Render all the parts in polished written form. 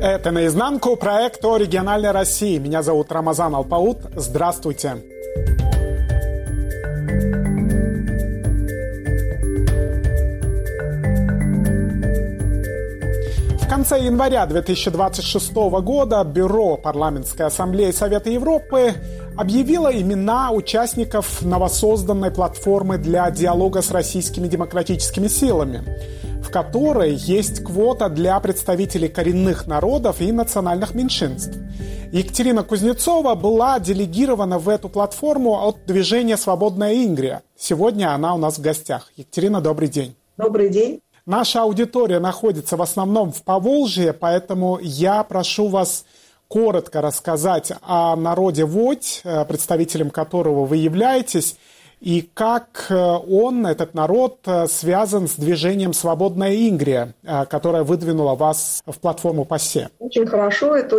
Это «Наизнанку» проект о региональной России. Меня зовут Рамазан Алпаут. Здравствуйте. В конце января 2026 года Бюро Парламентской ассамблеи Совета Европы объявило имена участников новосозданной платформы для диалога с российскими демократическими силами, в которой есть квота для представителей коренных народов и национальных меньшинств. Екатерина Кузнецова была делегирована в эту платформу от движения «Свободная Ингрия». Сегодня она у нас в гостях. Екатерина, добрый день. Добрый день. Наша аудитория находится в основном в Поволжье, поэтому я прошу вас коротко рассказать о народе Водь, представителем которого вы являетесь, и как он, этот народ, связан с движением «Свободная Ингрия», которая выдвинула вас в платформу ПАССЕ. Очень хорошо, это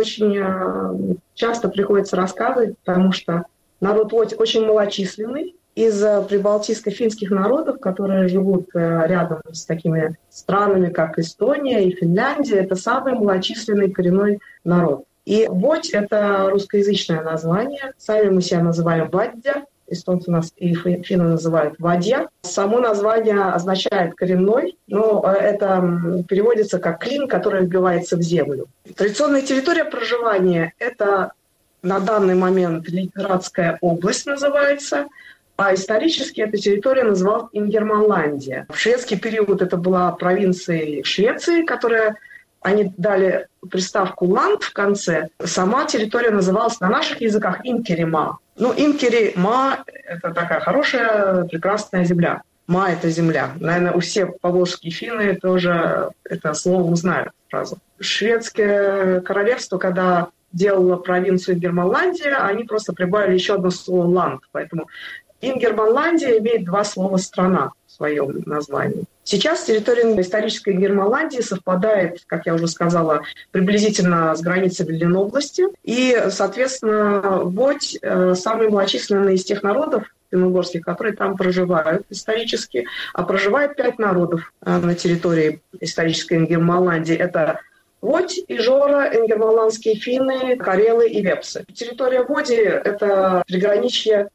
очень часто приходится рассказывать, потому что народ Водь очень малочисленный. Из прибалтийско-финских народов, которые живут рядом с такими странами, как Эстония и Финляндия, это самый малочисленный коренной народ. И Водь – это русскоязычное название. Сами мы себя называем Вадья. Эстонцы нас и финны называют Вадья. Само название означает «коренной», но это переводится как «клин, который вбивается в землю». Традиционная территория проживания – это на данный момент Ленинградская область называется, а исторически эта территория называлась Ингерманландия. В шведский период это была провинция Швеции, которая они дали приставку «ланд» в конце. Сама территория называлась на наших языках Инкери-ма. Инкери-ма – это такая хорошая, прекрасная земля. Ма – это земля. Наверное, у всех поволжские финны тоже это слово узнают сразу. Шведское королевство, когда делало провинцию Ингерманландия, они просто прибавили еще одно слово «ланд». Поэтому Ингерманландия имеет два слова «страна» в своем названии. Сейчас территория исторической Ингерманландии совпадает, как я уже сказала, приблизительно с границей Ленобласти. И, соответственно, Водь самый малочисленный из тех народов финно-угорских, которые там проживают исторически. А проживает 5 народов на территории исторической Ингерманландии. Это Водь, Ижора, ингерманландские финны, карелы и вепсы. Территория Води – это приграничье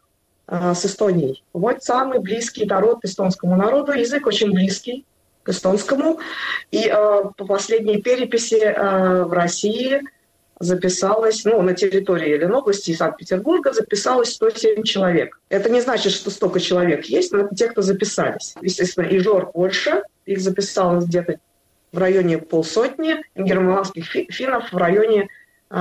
с Эстонией. Водь самый близкий народ эстонскому народу. Язык очень близкий к эстонскому. И по последней переписи в России записалось, на территории Ленобласти и Санкт-Петербурга записалось 107 человек. Это не значит, что столько человек есть, но это те, кто записались. Естественно, Ижор больше. Их записалось где-то в районе 500, ингерманландских финнов в районе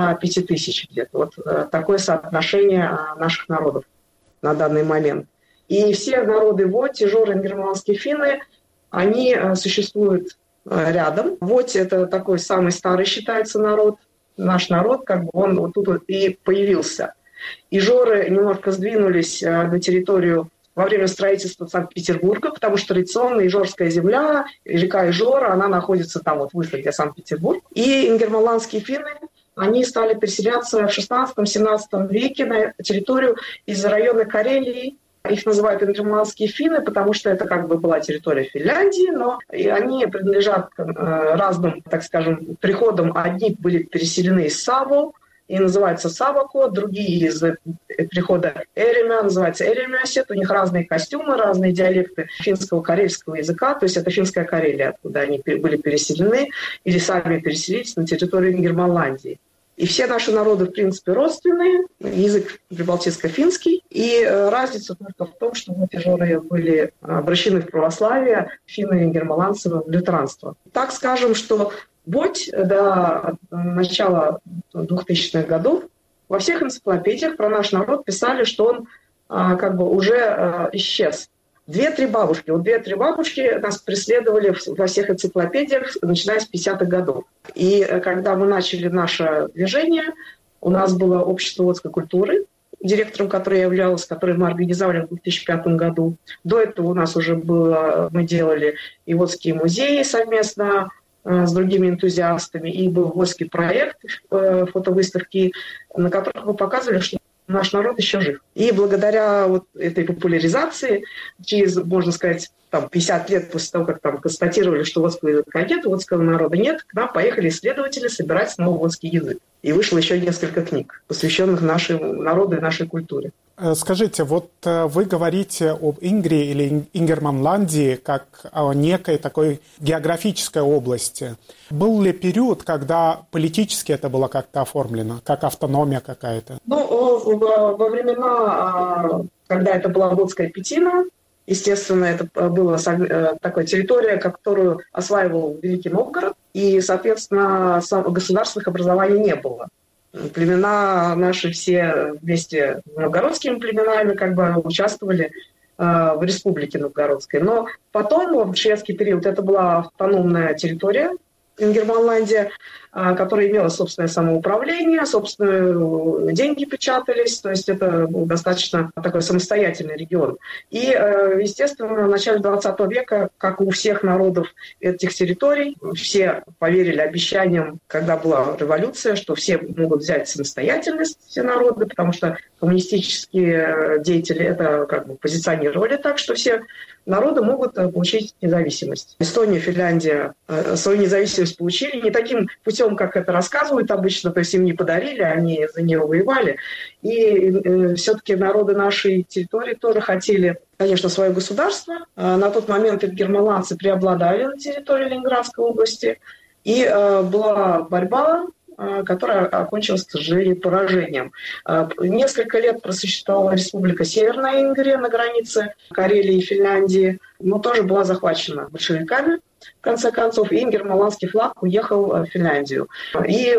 5000 где-то. Вот такое соотношение наших народов на данный момент. И все народы Водь, Ижор, ингерманландские финны, они существуют рядом. Водь – это такой самый старый, считается, народ. Наш народ, он вот тут вот и появился. Ижоры немножко сдвинулись на территорию во время строительства Санкт-Петербурга, потому что традиционно Ижорская земля, река Ижора, она находится там вот выше, где Санкт-Петербург. И ингерманландские финны, они стали переселяться в 16-17 веке на территорию из района Карелии. Их называют ингерманландские финны, потому что это была территория Финляндии, но и они принадлежат к разным, так скажем, приходам. Одни были переселены из Саво и называются Савако, другие из прихода Эремя, называются Эремясет. У них разные костюмы, разные диалекты финского, карельского языка, то есть это финская Карелия, откуда они были переселены или сами переселились на территорию Ингерманландии. И все наши народы, в принципе, родственные, язык прибалтийско-финский. И разница только в том, что ижоры были обращены в православие, финны и ингерманландцы в лютеранство. Так скажем, что Водь до начала 2000-х годов во всех энциклопедиях про наш народ писали, что он уже исчез. 2-3 бабушки. Вот 2-3 бабушки нас преследовали во всех энциклопедиях, начиная с 50-х годов. И когда мы начали наше движение, у нас было общество водской культуры, директором которой я являлась, которое мы организовали в 2005 году. До этого у нас уже мы делали и водские музеи совместно с другими энтузиастами, и был водский проект, фотовыставки, на которых мы показывали, что наш народ еще жив. И благодаря вот этой популяризации, через, можно сказать, 50 лет после того, как констатировали, что водского языка нет, водского народа нет, к нам поехали исследователи собирать снова водский язык. И вышло еще несколько книг, посвященных нашему народу и нашей культуре. Скажите, вот вы говорите об Ингрии или Ингерманландии как о некой такой географической области. Был ли период, когда политически это было как-то оформлено, как автономия какая-то? Во времена, когда это была Водская Пятина, естественно, это была такая территория, которую осваивал Великий Новгород, и, соответственно, государственных образований не было. Племена наши все вместе с новгородскими племенами участвовали в республике новгородской. Но потом, в шведский период, это была автономная территория, Ингерманландия, которая имела собственное самоуправление, собственные деньги печатались, то есть это был достаточно такой самостоятельный регион. И, естественно, в начале 20 века, как у всех народов этих территорий, все поверили обещаниям, когда была революция, что все могут взять самостоятельность, все народы, потому что коммунистические деятели это позиционировали так, что все народы могут получить независимость. Эстония, Финляндия свою независимость получили не таким путем, как это рассказывают обычно, то есть им не подарили, они за нее воевали. И все-таки народы нашей территории тоже хотели, конечно, свое государство. На тот момент ингерманландцы преобладали на территории Ленинградской области. И была борьба, которая окончилась, к сожалению, поражением. Несколько лет просуществовала республика Северная Ингрия на границе Карелии и Финляндии, но тоже была захвачена большевиками. В конце концов, ингерманландский флаг уехал в Финляндию. И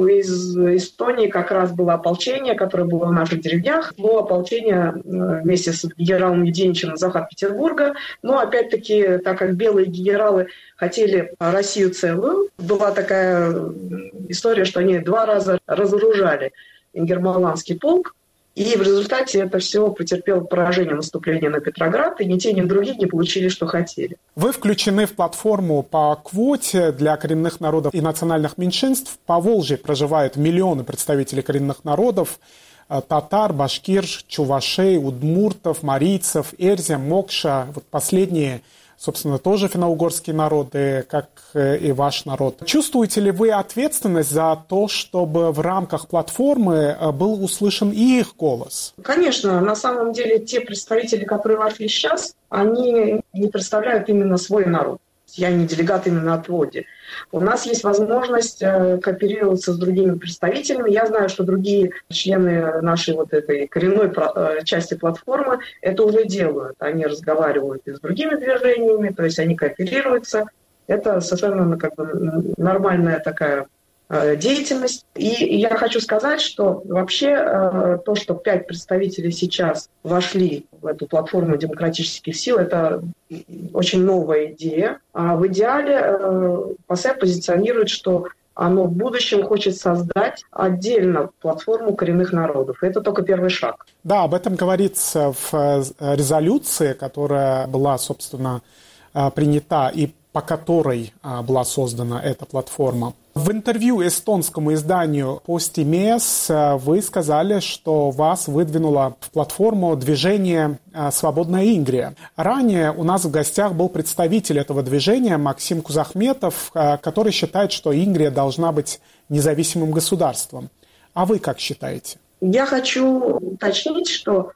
из Эстонии как раз было ополчение, которое было в наших деревнях. Было ополчение вместе с генералом Юденичем на захват Петербурга. Но опять-таки, так как белые генералы хотели Россию целую, была такая история, что они 2 раза разоружали ингерманландский полк. И в результате это все потерпело поражение наступления на Петроград, и ни те, ни другие не получили, что хотели. Вы включены в платформу по квоте для коренных народов и национальных меньшинств. По Волжье проживают миллионы представителей коренных народов: татар, башкир, чувашей, удмуртов, марийцев, эрзя, мокша. Вот последние, собственно, тоже финно-угорские народы, как и ваш народ. Чувствуете ли вы ответственность за то, чтобы в рамках платформы был услышан и их голос? Конечно, на самом деле те представители, которые вошли сейчас, они не представляют именно свой народ. Я не делегат именно от ВОДИ. У нас есть возможность кооперироваться с другими представителями. Я знаю, что другие члены нашей вот этой коренной части платформы это уже делают. Они разговаривают и с другими движениями, то есть они кооперируются. Это совершенно нормальная такая деятельность. И я хочу сказать, что вообще то, что 5 представителей сейчас вошли в эту платформу демократических сил, это очень новая идея. А в идеале ПАСЕ позиционирует, что оно в будущем хочет создать отдельно платформу коренных народов. Это только первый шаг. Да, об этом говорится в резолюции, которая была, собственно, принята и по которой была создана эта платформа. В интервью эстонскому изданию «Постимес» вы сказали, что вас выдвинуло в платформу движение «Свободная Ингрия». Ранее у нас в гостях был представитель этого движения Максим Кузахметов, который считает, что Ингрия должна быть независимым государством. А вы как считаете? Я хочу уточнить, что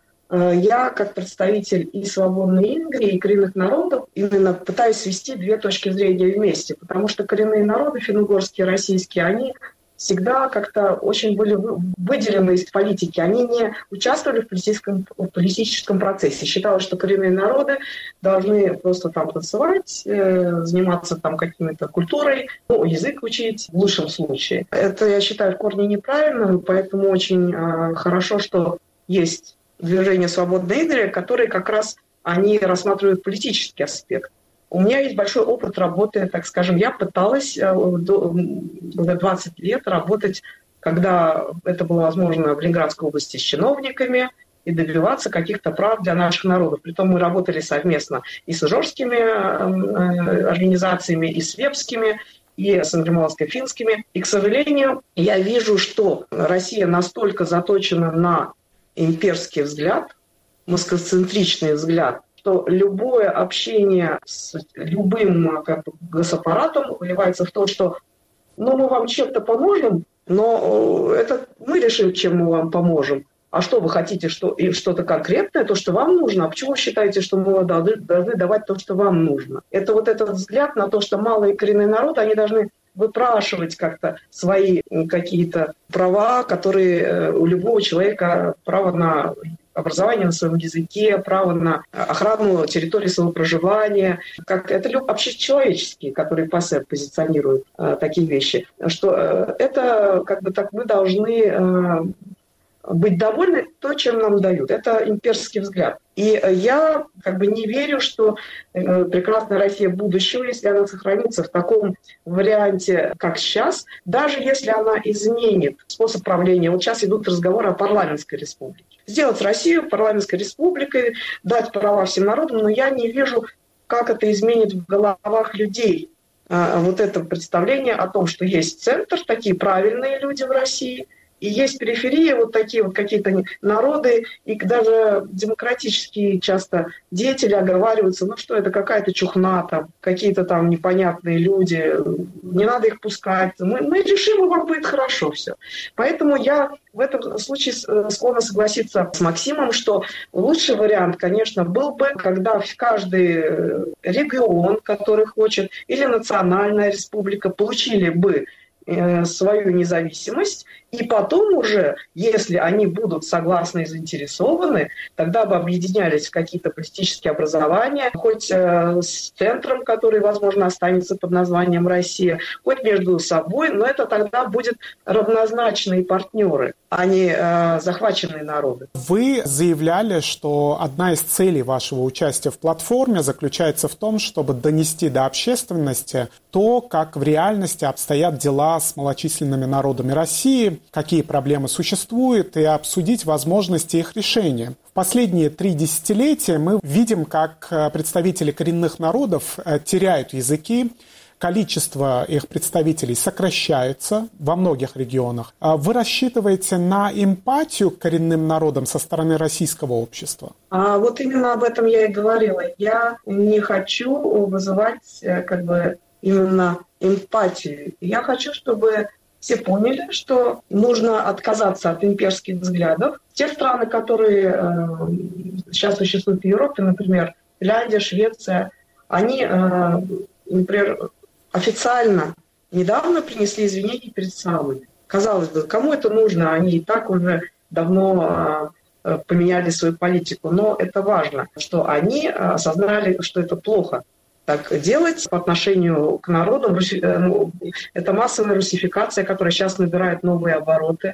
я, как представитель и Свободной Ингрии, и коренных народов, именно пытаюсь свести 2 точки зрения вместе, потому что коренные народы, финно-угорские, российские, они всегда как-то очень были выделены из политики. Они не участвовали в политическом процессе. Считалось, что коренные народы должны просто там танцевать, заниматься там какими-то культурой, язык учить в лучшем случае. Это, я считаю, в корне неправильно, поэтому очень хорошо, что есть движение «Свободная Ингрия», которые как раз они рассматривают политический аспект. У меня есть большой опыт работы, так скажем, я пыталась до 20 лет работать, когда это было возможно в Ленинградской области с чиновниками, и добиваться каких-то прав для наших народов. Притом мы работали совместно и с ижорскими организациями, и с вепскими, и с ингерманландско-финскими. И, к сожалению, я вижу, что Россия настолько заточена на имперский взгляд, москоцентричный взгляд, что любое общение с любым госаппаратом выливается в то, что мы вам чем-то поможем, но это мы решим, чем мы вам поможем. А что вы хотите, что-то конкретное, то, что вам нужно? А почему вы считаете, что мы должны давать то, что вам нужно? Это вот этот взгляд на то, что малые коренные народы, они должны выпрашивать как-то свои какие-то права, которые у любого человека, право на образование на своем языке, право на охрану территории своего проживания. Это общечеловеческие, которые ПАСЕ позиционируют такие вещи. Что это так мы должны быть довольны то, чем нам дают. Это имперский взгляд. И я не верю, что прекрасная Россия будущего, если она сохранится в таком варианте, как сейчас, даже если она изменит способ правления. Вот сейчас идут разговоры о парламентской республике. Сделать Россию парламентской республикой, дать права всем народам, но я не вижу, как это изменит в головах людей. Вот это представление о том, что есть центр, такие правильные люди в России, и есть периферия, вот такие вот какие-то народы, и даже демократические часто деятели оговариваются, что это какая-то чухна, какие-то там непонятные люди, не надо их пускать, мы решим, и вам будет хорошо все. Поэтому я в этом случае склонна согласиться с Максимом, что лучший вариант, конечно, был бы, когда в каждый регион, который хочет, или национальная республика, получили бы свою независимость, и потом уже, если они будут согласны и заинтересованы, тогда бы объединялись в какие-то политические образования, хоть с центром, который, возможно, останется под названием Россия, хоть между собой, но это тогда будут равнозначные партнеры, а не захваченные народы. Вы заявляли, что одна из целей вашего участия в платформе заключается в том, чтобы донести до общественности то, как в реальности обстоят дела с малочисленными народами России, какие проблемы существуют, и обсудить возможности их решения. В последние 3 десятилетия мы видим, как представители коренных народов теряют языки, количество их представителей сокращается во многих регионах. Вы рассчитываете на эмпатию к коренным народам со стороны российского общества? Вот именно об этом я и говорила. Я не хочу вызывать именно эмпатию. Я хочу, чтобы все поняли, что нужно отказаться от имперских взглядов. Те страны, которые сейчас существуют в Европе, например, Финляндия, Швеция, они, например, официально недавно принесли извинения перед самыми. Казалось бы, кому это нужно? Они и так уже давно поменяли свою политику. Но это важно, что они осознали, что это плохо так делать по отношению к народу. Это массовая русификация, которая сейчас набирает новые обороты.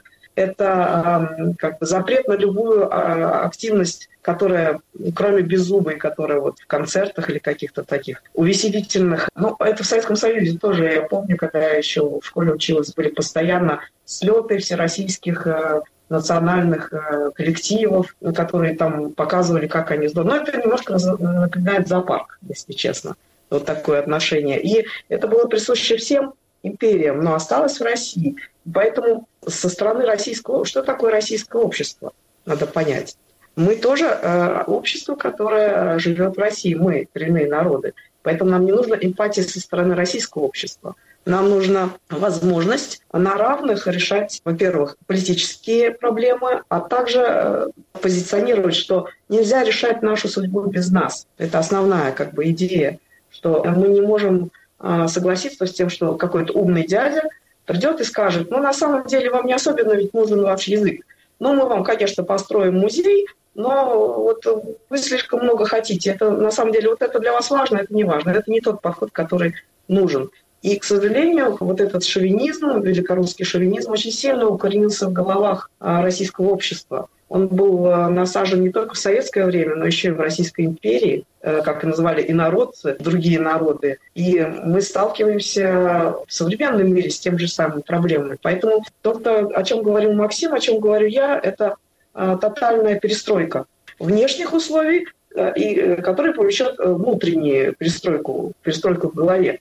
Это запрет на любую активность, которая, кроме беззубой, которая вот в концертах или каких-то таких увеселительных. Это в Советском Союзе тоже, я помню, когда я еще в школе училась, были постоянно слеты всероссийских национальных коллективов, которые там показывали, как они здорово. Но это немножко напоминает зоопарк, если честно. Вот такое отношение. И это было присуще всем империям, но осталось в России. Поэтому со стороны российского... Что такое российское общество? Надо понять. Мы тоже общество, которое живет в России. Мы коренные народы. Поэтому нам не нужна эмпатия со стороны российского общества. Нам нужна возможность на равных решать, во-первых, политические проблемы, а также позиционировать, что нельзя решать нашу судьбу без нас. Это основная идея, что мы не можем согласиться с тем, что какой-то умный дядя придет и скажет, на самом деле вам не особенно ведь нужен ваш язык. Мы вам, конечно, построим музей, но вы слишком много хотите. Это на самом деле это для вас важно, это не важно. Это не тот подход, который нужен. И, к сожалению, этот шовинизм, великорусский шовинизм, очень сильно укоренился в головах российского общества. Он был насажен не только в советское время, но еще и в Российской империи, как и называли инородцы, другие народы. И мы сталкиваемся в современном мире с тем же самыми проблемами. Поэтому то, о чем говорил Максим, о чем говорю я, это тотальная перестройка внешних условий, которая повлечет внутреннюю перестройку в голове.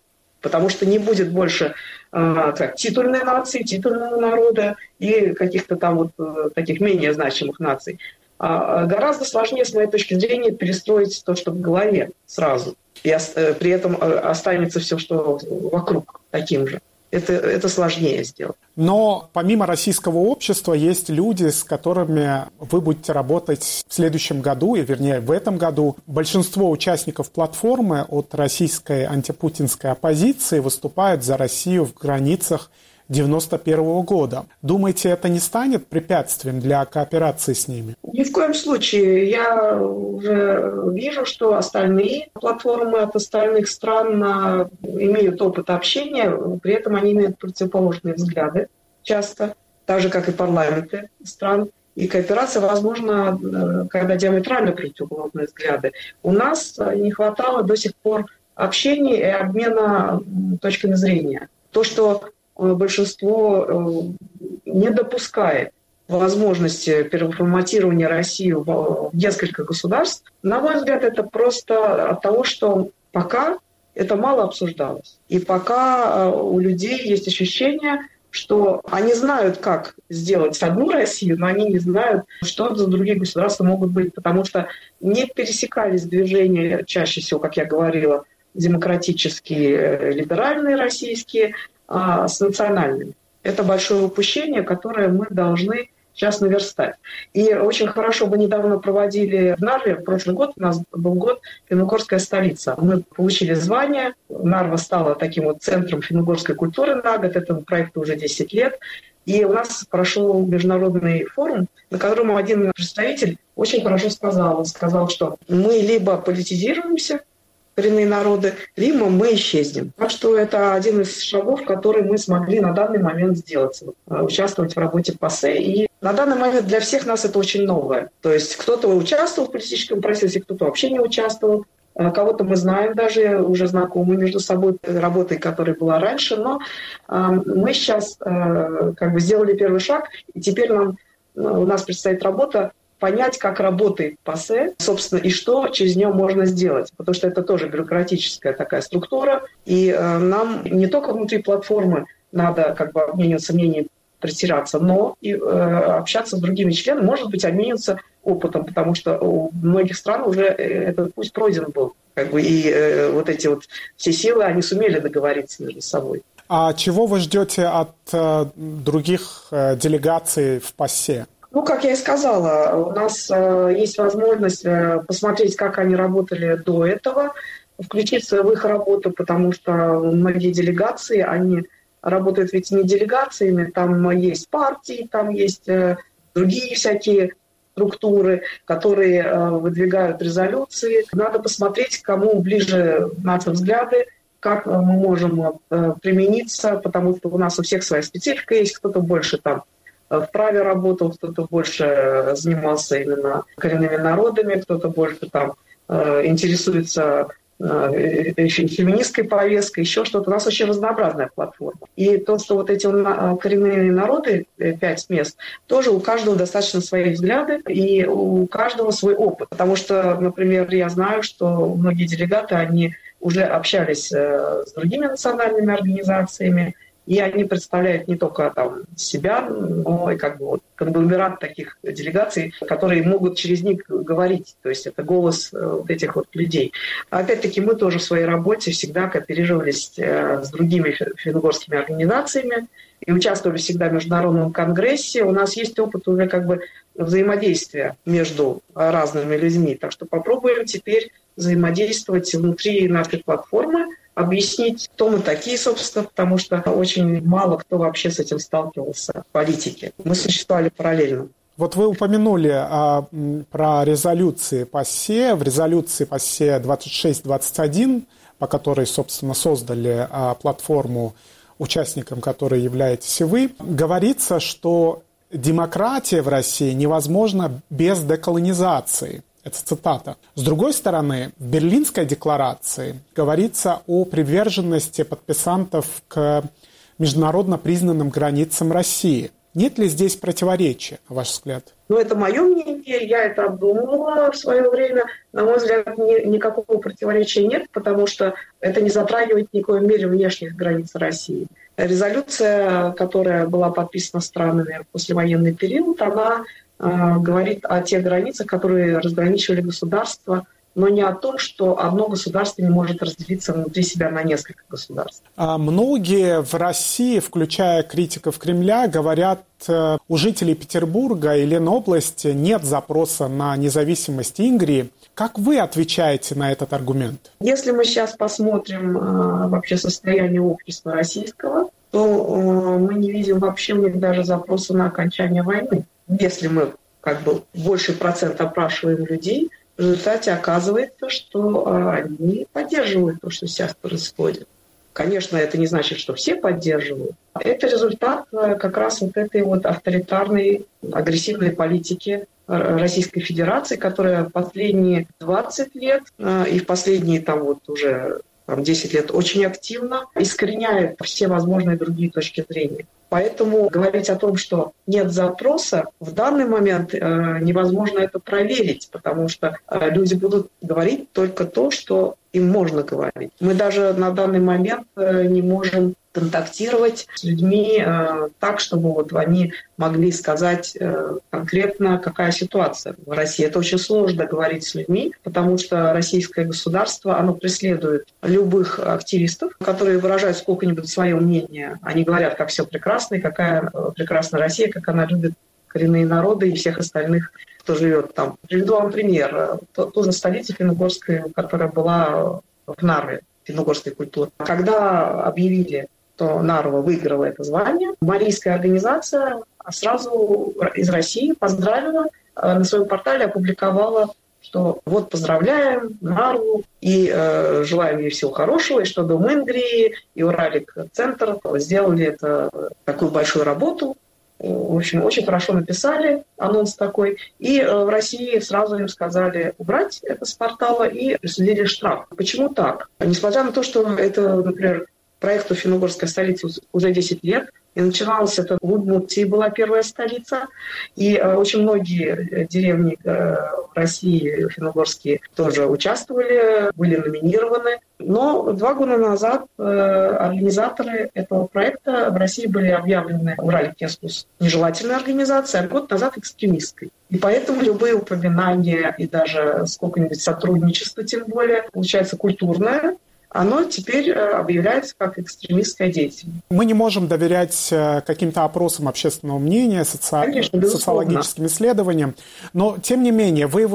потому что не будет больше титульной нации, титульного народа и каких-то там вот таких менее значимых наций. Гораздо сложнее, с моей точки зрения, перестроить то, что в голове сразу. И при этом останется все, что вокруг, таким же. Это сложнее сделать. Но помимо российского общества есть люди, с которыми вы будете работать в следующем году, вернее, в этом году. Большинство участников платформы от российской антипутинской оппозиции выступают за Россию в границах 1991 года. Думаете, это не станет препятствием для кооперации с ними? Ни в коем случае. Я уже вижу, что остальные платформы от остальных стран имеют опыт общения, при этом они имеют противоположные взгляды часто, так же, как и парламенты стран. И кооперация возможна, когда диаметрально противоположные взгляды. У нас не хватало до сих пор общения и обмена точками зрения. То, что большинство не допускает возможности переформатирования России в несколько государств, на мой взгляд, это просто от того, что пока это мало обсуждалось. И пока у людей есть ощущение, что они знают, как сделать одну Россию, но они не знают, что за другие государства могут быть, потому что не пересекались движения, чаще всего, как я говорила, демократические, либеральные российские, с национальными. Это большое упущение, которое мы должны сейчас наверстать. И очень хорошо, мы недавно проводили в Нарве, в прошлый год, у нас был год «Финно-Угорская столица». Мы получили звание, Нарва стала таким вот центром финно-угорской культуры на год, этому проекту уже 10 лет. И у нас прошел международный форум, на котором один представитель очень хорошо сказал, что мы либо политизируемся, коренные народы, либо мы исчезнем. Так что это один из шагов, который мы смогли на данный момент сделать, участвовать в работе ПАСЕ. И на данный момент для всех нас это очень новое. То есть кто-то участвовал в политическом процессе, кто-то вообще не участвовал. Кого-то мы знаем даже, уже знакомы между собой работой, которая была раньше. Но мы сейчас сделали первый шаг, и теперь у нас предстоит работа понять, как работает ПАСЕ, собственно, и что через нее можно сделать. Потому что это тоже бюрократическая такая структура. И нам не только внутри платформы надо обмениваться мнением, притираться, но и общаться с другими членами, может быть, обмениваться опытом, потому что у многих стран уже этот путь пройден был. И вот эти вот все силы, они сумели договориться между собой. А чего вы ждете от других делегаций в ПАСЕ? Как я и сказала, у нас есть возможность посмотреть, как они работали до этого, включиться в их работу, потому что многие делегации, они работают ведь не делегациями, там есть партии, там есть другие всякие структуры, которые выдвигают резолюции. Надо посмотреть, кому ближе наши взгляды, как мы можем примениться, потому что у нас у всех своя специфика есть, кто-то больше там в праве работал, кто-то больше занимался именно коренными народами, кто-то больше там интересуется феминистской повесткой, еще что-то. У нас очень разнообразная платформа. И то, что вот эти коренные народы, 5 мест, тоже у каждого достаточно свои взгляды и у каждого свой опыт. Потому что, например, я знаю, что многие делегаты, они уже общались с другими национальными организациями, и они представляют не только себя, но и конгломерат таких делегаций, которые могут через них говорить. То есть это голос вот этих вот людей. Опять-таки мы тоже в своей работе всегда кооперировались с другими финно-угорскими организациями и участвовали всегда в международном конгрессе. У нас есть опыт уже взаимодействия между разными людьми. Так что попробуем теперь взаимодействовать внутри нашей платформы, объяснить, кто мы такие, собственно, потому что очень мало кто вообще с этим сталкивался в политике. Мы существовали параллельно. Вот вы упомянули про резолюции ПАСЕ. В резолюции ПАСЕ 2621, по которой, собственно, создали платформу, участником которой являетесь и вы, говорится, что демократия в России невозможна без деколонизации. Это цитата. С другой стороны, в Берлинской декларации говорится о приверженности подписантов к международно признанным границам России. Нет ли здесь противоречия, на ваш взгляд? Это мое мнение, я это обдумывала в свое время. На мой взгляд, никакого противоречия нет, потому что это не затрагивает в никакой мере внешних границ России. Резолюция, которая была подписана странами в послевоенный период, она говорит о тех границах, которые разграничивали государства, но не о том, что одно государство не может разделиться внутри себя на несколько государств. Многие в России, включая критиков Кремля, говорят, у жителей Петербурга и Ленобласти нет запроса на независимость Ингрии. Как вы отвечаете на этот аргумент? Если мы сейчас посмотрим вообще состояние общества российского, то мы не видим вообще у них даже запроса на окончание войны. Если мы больший процент опрашиваем людей, в результате оказывается, что они поддерживают то, что сейчас происходит. Конечно, это не значит, что все поддерживают. Это результат как раз этой авторитарной, агрессивной политики Российской Федерации, которая последние 20 лет и в последние уже 10 лет очень активно искореняет все возможные другие точки зрения. Поэтому говорить о том, что нет запроса, в данный момент невозможно это проверить, потому что люди будут говорить только то, что им можно говорить. Мы даже на данный момент не можем контактировать с людьми так, чтобы они могли сказать конкретно, какая ситуация в России. Это очень сложно говорить с людьми, потому что российское государство, оно преследует любых активистов, которые выражают сколько-нибудь свое мнение. Они говорят, как все прекрасно, и какая прекрасна Россия, как она любит коренные народы и всех остальных, кто живет там. Приведу вам пример. Тоже столица финно-угорская, которая была в Нарве, финно-угорской культуры. Когда объявили, что Нарва выиграла это звание, марийская организация сразу из России поздравила, на своем портале опубликовала, что поздравляем Нарву и желаем ей всего хорошего, и что Дом Ингрии и Уралик-центр сделали такую большую работу. В общем, очень хорошо написали анонс такой. И в России сразу им сказали убрать это с портала и присудили штраф. Почему так? Несмотря на то, что это, например, проекту «Финно-угорская столица» уже 10 лет, и начиналось это в Удмуртии, была первая столица, и очень многие деревни в России финно-угорские тоже участвовали, были номинированы. Но 2 года назад организаторы этого проекта в России были объявлены Уралик-Кескус нежелательной организацией, а год назад экстремистской. И поэтому любые упоминания и даже сколько-нибудь сотрудничества, тем более, получается культурное, оно теперь объявляется как экстремистская деятельность. Мы не можем доверять каким-то опросам общественного мнения, социологическим исследованиям, но, тем не менее, вы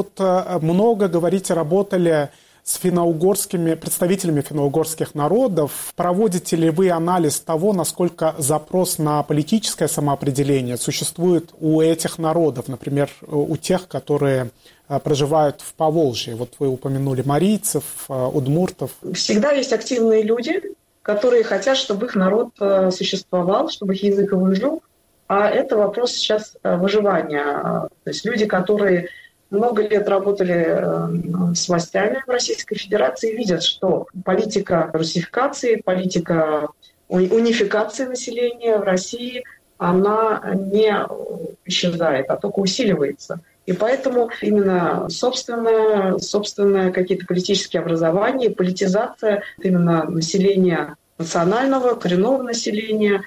много говорите, работали с представителями финно-угорских народов. Проводите ли вы анализ того, насколько запрос на политическое самоопределение существует у этих народов, например, у тех, которые проживают в Поволжье? Вы упомянули марийцев, удмуртов. Всегда есть активные люди, которые хотят, чтобы их народ существовал, чтобы их язык выжил. А это вопрос сейчас выживания. То есть люди, которые много лет работали с властями в Российской Федерации, видят, что политика русификации, политика унификации населения в России, она не исчезает, а только усиливается. И поэтому именно собственное какие-то политические образования, политизация именно населения национального, коренного населения,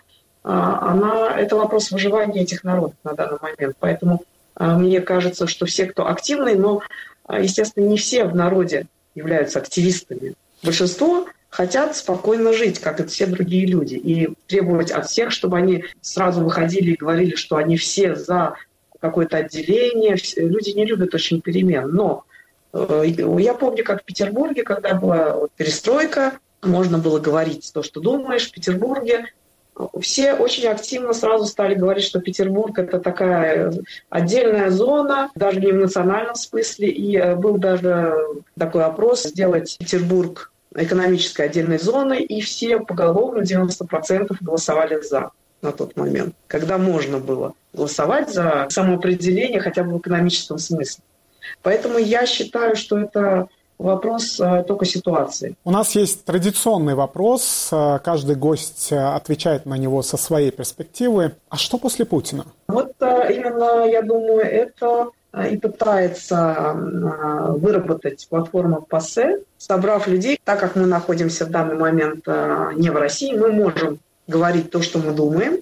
это вопрос выживания этих народов на данный момент. Поэтому мне кажется, что все, кто активный, но, естественно, не все в народе являются активистами. Большинство хотят спокойно жить, как и все другие люди, и требовать от всех, чтобы они сразу выходили и говорили, что они все за какое-то отделение. Люди не любят очень перемен. Но я помню, как в Петербурге, когда была перестройка, можно было говорить то, что думаешь в Петербурге. Все очень активно сразу стали говорить, что Петербург – это такая отдельная зона, даже не в национальном смысле. И был даже такой опрос сделать Петербург экономической отдельной зоной, и все поголовно 90% голосовали «за» на тот момент, когда можно было голосовать за самоопределение хотя бы в экономическом смысле. Поэтому я считаю, что это вопрос только ситуации. У нас есть традиционный вопрос. Каждый гость отвечает на него со своей перспективы. А что после Путина? Вот именно, я думаю, это и пытается выработать платформа ПАСЕ, собрав людей. Так как мы находимся в данный момент не в России, мы можем говорить то, что мы думаем,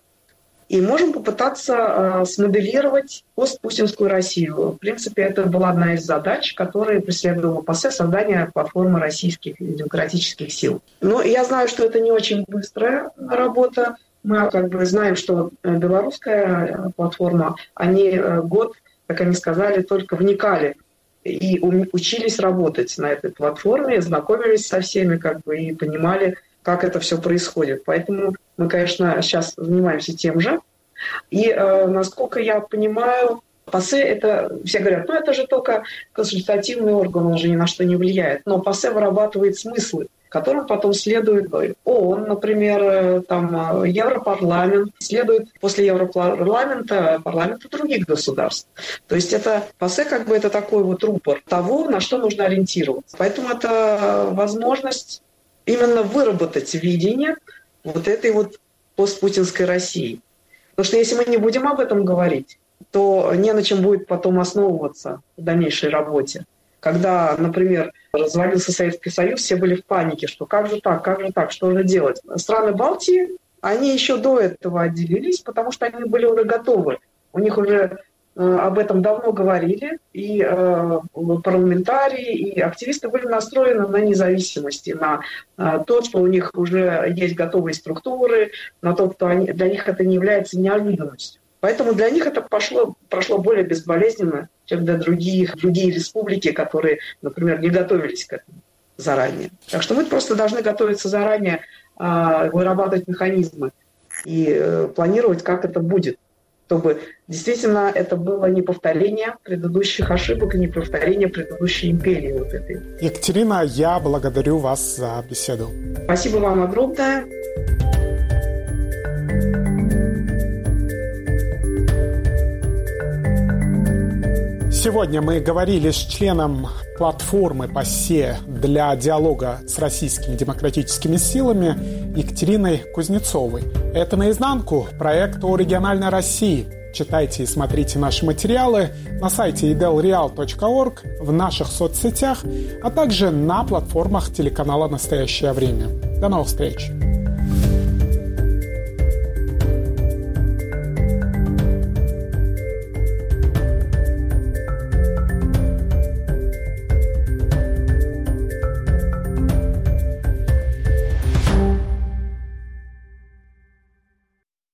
и можем попытаться смоделировать постпутинскую Россию. В принципе, это была одна из задач, которые преследовала ПАСЕ, создание платформы российских демократических сил. Но я знаю, что это не очень быстрая работа. Мы знаем, что белорусская платформа, они год, как они сказали, только вникали и учились работать на этой платформе, знакомились со всеми и понимали, как это все происходит. Поэтому мы, конечно, сейчас занимаемся тем же. И, насколько я понимаю, ПАСЕ, это все говорят, это же только консультативный орган, он же ни на что не влияет. Но ПАСЕ вырабатывает смыслы, которым потом следует ООН, например, Европарламент, следует после Европарламента парламенты других государств. То есть это ПАСЕ это такой рупор того, на что нужно ориентироваться. Поэтому это возможность именно выработать видение этой постпутинской России. Потому что если мы не будем об этом говорить, то не на чем будет потом основываться в дальнейшей работе. Когда, например, развалился Советский Союз, все были в панике, что как же так, что же делать? Страны Балтии, они еще до этого отделились, потому что они были уже готовы. У них уже об этом давно говорили, и парламентарии, и активисты были настроены на независимость, на то, что у них уже есть готовые структуры, на то, что для них это не является неожиданностью. Поэтому для них это прошло более безболезненно, чем для другие республики, которые, например, не готовились к этому заранее. Так что мы просто должны готовиться заранее, вырабатывать механизмы и планировать, как это будет, чтобы действительно это было не повторение предыдущих ошибок и не повторение предыдущей империи этой. Екатерина, я благодарю вас за беседу. Спасибо вам огромное. Сегодня мы говорили с членом платформы ПАСЕ для диалога с российскими демократическими силами Екатериной Кузнецовой. Это «Наизнанку» — проект о региональной России. Читайте и смотрите наши материалы на сайте edelreal.org, в наших соцсетях, а также на платформах телеканала «Настоящее время». До новых встреч!